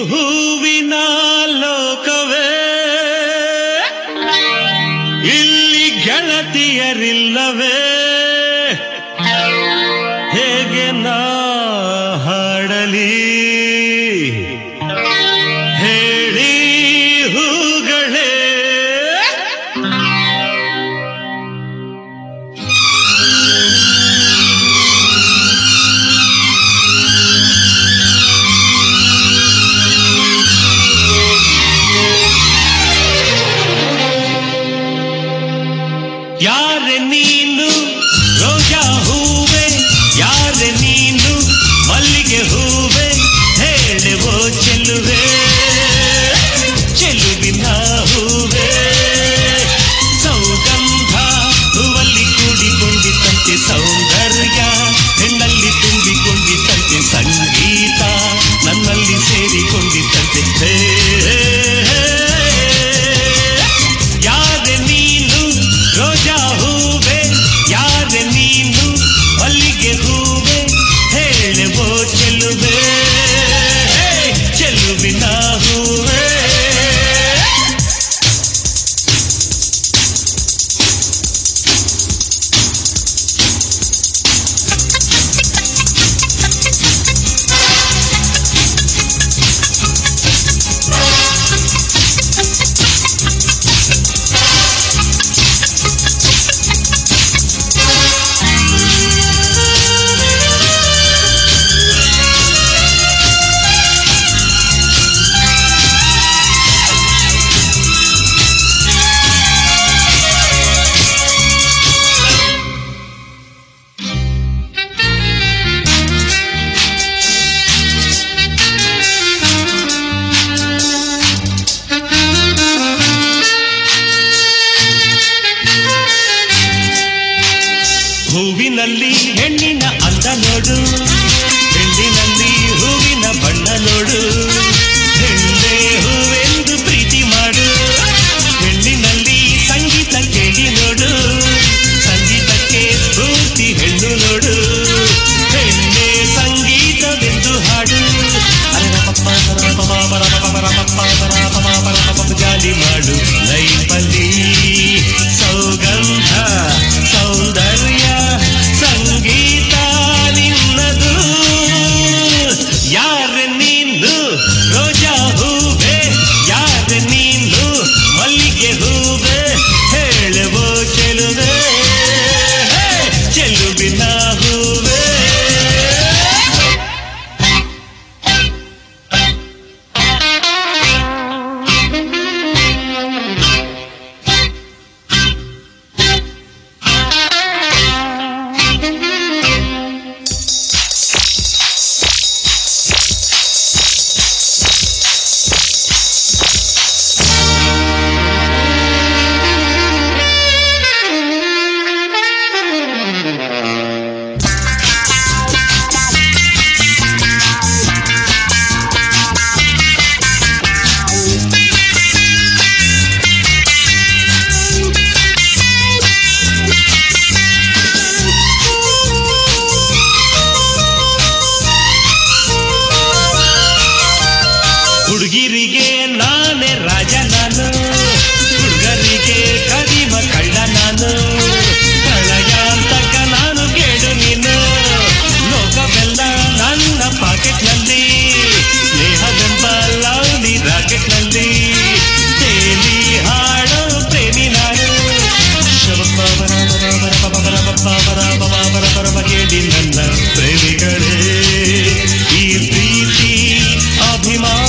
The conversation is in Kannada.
ಹೂವಿನ ಲೋಕವೇ ಇಲ್ಲಿ ಗೆಳತಿಯರಿಲ್ಲವೇ ಹೇಗೆ ನಾ ಹಾಡಲಿ ಹೇಳಿ ಹೂಗಳೇ ಯಾರೆ ನೀನು ರೋಜಾ ಹೂವೆ ಯಾರೆ ನೀನು ಮಲ್ಲಿಗೆ ಹೂವೆ ಹೇಳುವೋ ಚೆಲುವೆ ಚೆಲುವಿನ ಹೂವೆ ಸೌಗಂಧ ಹೂವಲ್ಲಿ ಕೂಡಿಕೊಂಡಿದ್ದಂತೆ ಸೌಂದರ್ಯ ಹೆಣ್ಣಲ್ಲಿ ತುಂಬಿಕೊಂಡಿದ್ದಂತೆ ಸಂಗೀತ ನನ್ನಲ್ಲಿ ಸೇರಿಕೊಂಡಿದ್ದಂತೆ ಯಾರೆ ನೀನು ರೋಜಾ ಹೂವೆ ಯಾರೆ ನೀನು ಮಲ್ಲಿಗೆ ಹೂವೆ ಹೇಳುವೋ ಚೆಲುವೆ ಚೆಲುವಿನ ಹೂವೆ ಹೂವಿನಲ್ಲಿ ಹೆಣ್ಣಿನ ಅಂದ ನೋಡು ಹೆಣ್ಣಿನಲ್ಲಿ ಹೂವಿನ ಬಣ್ಣ ನೋಡು ಹೆಣ್ಣೆ ಹೂವೆಂದು ಪ್ರೀತಿ ಮಾಡು ಹೆಣ್ಣಿನಲ್ಲಿ ಸಂಗೀತ ಕೇಳಿ ನೋಡು ಸಂಗೀತಕ್ಕೆ ಸ್ಫೂರ್ತಿ ಹೆಣ್ಣು ನೋಡು ಹೆಣ್ಣೆ ಸಂಗೀತವೆಂದು ಹಾಡು ಜಾಲಿ ಮಾಡು ಲೈಫಲ್ಲಿ ಸೌಗಂಧ ಸೌಂದರ್ಯ ಸಂಗೀತ ನಿನ್ನದು ಯಾರೆ ನೀನು ರೋಜಾ ಹೂವೆ ಯಾರೆ ನೀನು ಮಲ್ಲಿಗೆ ಹೂವೆ ಹೇಳುವೋ ಚೆಲುವೆ ಚೆಲುವಿನ ಹೂವೆ ಹುಡುಗಿರಿಗೆ ನಾನೇ ರಾಜ ನಾನು ಹುಡುಗರಿಗೆ ಕದಿಮ ಕಳ್ಳ ನಾನು ಪ್ರಳಯಾಂತಕ ನಾನು ಕೇಳು ನೀನು ಲೋಕವೆಲ್ಲ ನನ್ನ ಪಾಕೆಟ್ನಲ್ಲಿ ಸ್ನೇಹವೆಂಬ ಲವ್ಲಿ ರಾಕೆಟ್ನಲ್ಲಿ ತೇಲಿ ಹಾಡೋ ಪ್ರೇಮಿ ನಾನು ಕೇಳಿ ನನ್ನ ಪ್ರೇಮಿಗಳೇ ಈ ಪ್ರೀತಿ ಅಭಿಮಾನ